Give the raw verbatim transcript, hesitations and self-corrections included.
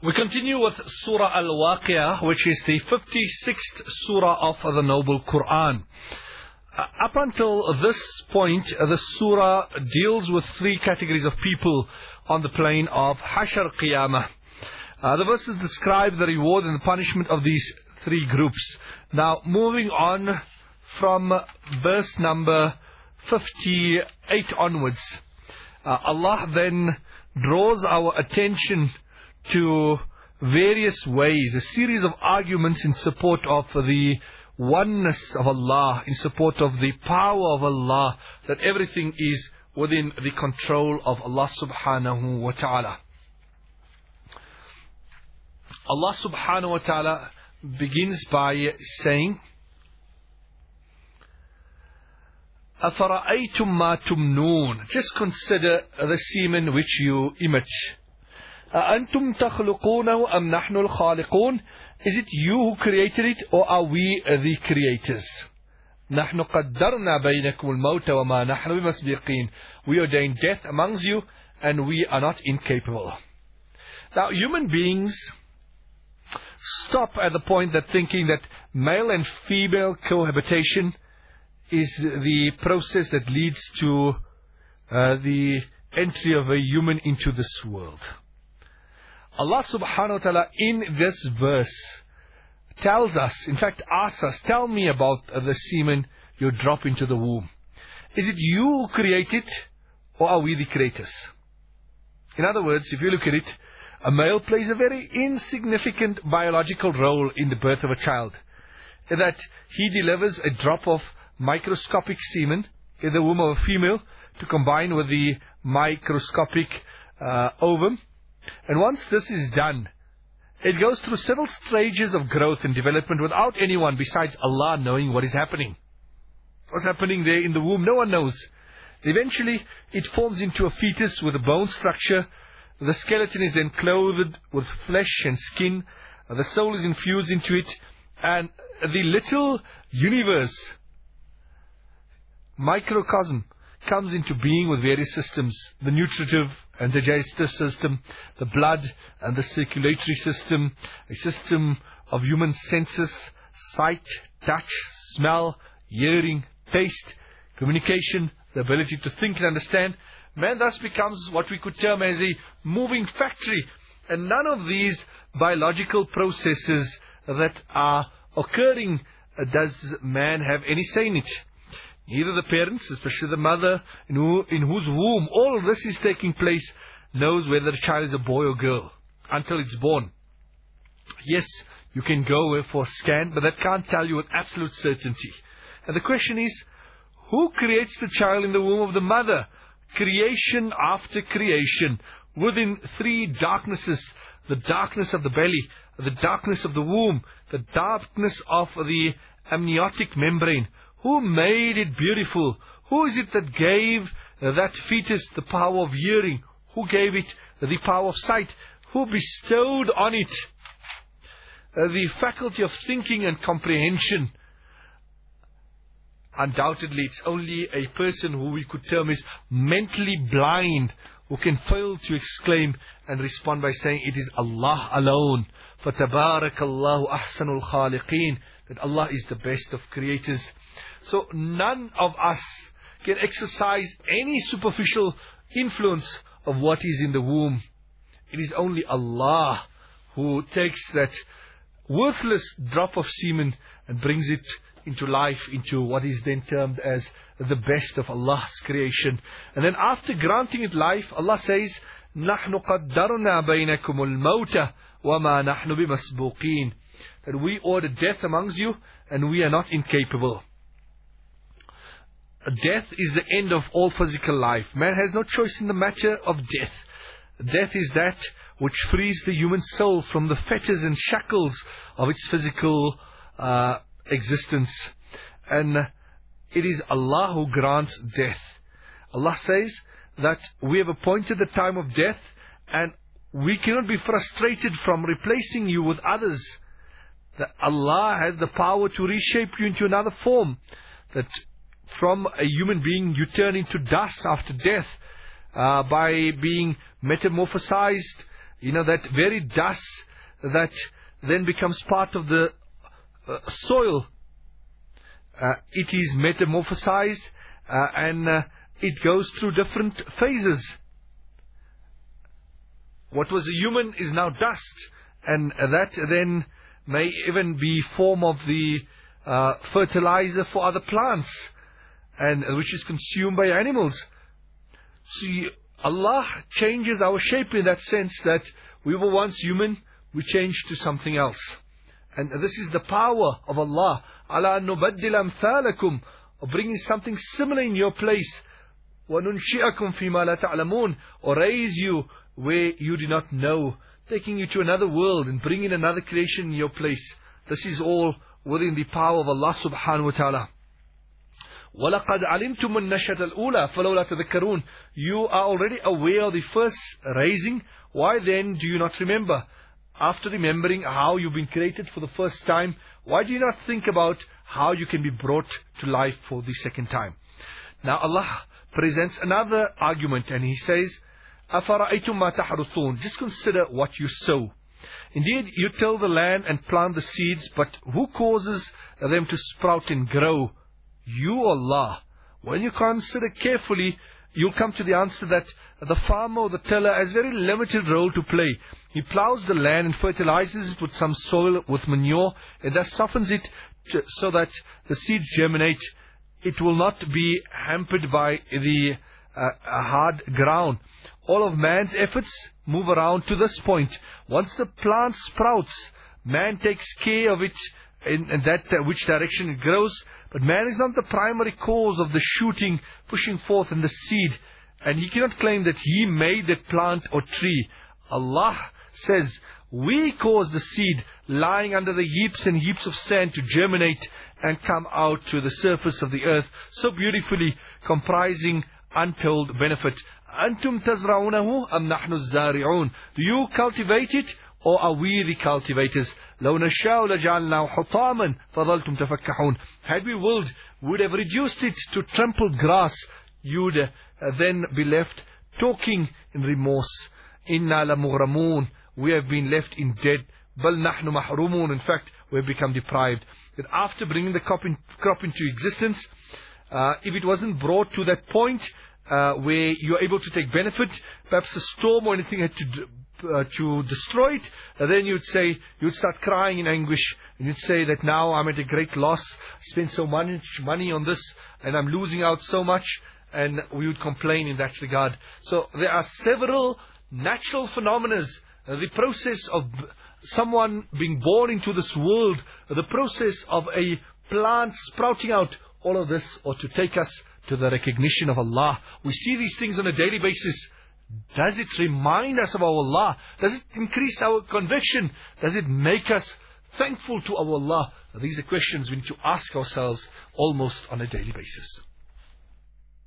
We continue with Surah Al-Waqi'ah, which is the fifty-sixth Surah of the Noble Quran. Uh, up until this point, uh, the Surah deals with three categories of people on the plane of Hashr Qiyamah. Uh, the verses describe the reward and the punishment of these three groups. Now, moving on from verse number fifty-eight onwards, uh, Allah then draws our attention to various ways, a series of arguments in support of the oneness of Allah, in support of the power of Allah, that everything is within the control of Allah subhanahu wa ta'ala. Allah subhanahu wa ta'ala begins by saying, أَفَرَأَيْتُمْ مَا تُمْنُونَ. Just consider the semen which you emit. أَأَنْتُمْ تَخْلُقُونَهُ أَمْ نَحْنُ الْخَالِقُونَ. Is it you who created it, or are we the creators? نَحْنُ قَدَّرْنَا بَيْنَكُمُ الْمَوْتَ وَمَا نَحْنُ بِمَسْبِقِينَ. We ordain death amongst you, and we are not incapable. Now, human beings stop at the point that thinking that male and female cohabitation is the process that leads to uh, the entry of a human into this world. Allah subhanahu wa ta'ala in this verse tells us, in fact asks us, tell me about the semen you drop into the womb. Is it you who create it, or are we the creators? In other words, if you look at it, a male plays a very insignificant biological role in the birth of a child. In that he delivers a drop of microscopic semen in the womb of a female to combine with the microscopic uh, ovum. And once this is done, it goes through several stages of growth and development without anyone besides Allah knowing what is happening. What's happening there in the womb, no one knows. Eventually, it forms into a fetus with a bone structure. The skeleton is then clothed with flesh and skin. The soul is infused into it. And the little universe, microcosm, comes into being with various systems, the nutritive and digestive system, the blood and the circulatory system, a system of human senses, sight, touch, smell, hearing, taste, communication, the ability to think and understand. Man thus becomes what we could term as a moving factory, and none of these biological processes that are occurring uh, does man have any say in it. Neither the parents, especially the mother in, who, in whose womb all of this is taking place, knows whether the child is a boy or girl until it's born. Yes, you can go for a scan, but that can't tell you with absolute certainty. And the question is, who creates the child in the womb of the mother? Creation after creation, within three darknesses: the darkness of the belly, the darkness of the womb, the darkness of the amniotic membrane. Who made it beautiful? Who is it that gave that fetus the power of hearing? Who gave it the power of sight? Who bestowed on it the faculty of thinking and comprehension? Undoubtedly, it's only a person who we could term as mentally blind who can fail to exclaim and respond by saying it is Allah alone. فَتَبَارَكَ اللَّهُ أَحْسَنُ الْخَالِقِينَ. That Allah is the best of creators. So none of us can exercise any superficial influence of what is in the womb. It is only Allah who takes that worthless drop of semen and brings it into life, into what is then termed as the best of Allah's creation. And then after granting it life, Allah says, نَحْنُ قَدَّرْنَا بَيْنَكُمُ الْمَوْتَ وَمَا نَحْنُ بِمَسْبُوقِينَ. That we order death amongst you, and we are not incapable. Death is the end of all physical life. Man has no choice in the matter of death. Death is that which frees the human soul from the fetters and shackles of its physical uh, existence. And it is Allah who grants death. Allah says that we have appointed the time of death, and we cannot be frustrated from replacing you with others. That Allah has the power to reshape you into another form. That from a human being you turn into dust after death, uh, by being metamorphosized You know, that very dust that then becomes part of the uh, soil. Uh, it is metamorphosized uh, and uh, it goes through different phases. What was a human is now dust, and uh, that then may even be form of the uh, fertilizer for other plants, and uh, which is consumed by animals. See, Allah changes our shape in that sense that we were once human, we changed to something else. And this is the power of Allah. Ala nubaddil amthalakum, of bringing something similar in your place. وَنُنْشِئَكُمْ فِي مَا لَا تَعْلَمُونَ, or raise you where you do not know, taking you to another world and bringing another creation in your place. This is all within the power of Allah subhanahu wa ta'ala. وَلَقَدْ عَلِمْتُمُ النَّشَةَ الْأُولَى فَلَوْلَا تَذَكَّرُونَ. You are already aware of the first raising. Why then do you not remember? After remembering how you've been created for the first time, why do you not think about how you can be brought to life for the second time? Now Allah presents another argument, and He says, أَفَرَأَيْتُمْ مَا تَحْرُثُونَ. Just consider what you sow. Indeed, you till the land and plant the seeds, but who causes them to sprout and grow? You, Allah. When you consider carefully, you'll come to the answer that the farmer or the tiller has very limited role to play. He plows the land and fertilizes it with some soil, with manure, and thus softens it to, so that the seeds germinate. It will not be hampered by the uh, hard ground. All of man's efforts move around to this point. Once the plant sprouts, man takes care of it in, in that uh, which direction it grows. But man is not the primary cause of the shooting, pushing forth in the seed. And he cannot claim that he made that plant or tree. Allah says, we caused the seed lying under the heaps and heaps of sand to germinate and come out to the surface of the earth, so beautifully, comprising untold benefit. Antum tazra'unahu am nahnu zari'un. Do you cultivate it, or are we the cultivators? لو نشاء لجعلناه حطاما فظلتم تفكحون. Had we willed, we would have reduced it to trampled grass. You would uh, then be left talking in remorse. Inna lamughramun. We have been left in debt. Bal nahnu mahrumun. In fact, we have become deprived. That after bringing the crop, in, crop into existence, uh, if it wasn't brought to that point uh, where you are able to take benefit, perhaps a storm or anything had to Uh, to destroy it, and then you'd say, you'd start crying in anguish, and you'd say that now I'm at a great loss, I spent so much money on this, and I'm losing out so much, and we would complain in that regard. So there are several natural phenomena, uh, the process of someone being born into this world, uh, the process of a plant sprouting out, all of this ought to take us to the recognition of Allah. We see these things on a daily basis. Does it remind us of our Allah? Does it increase our conviction? Does it make us thankful to our Allah? These are questions we need to ask ourselves almost on a daily basis.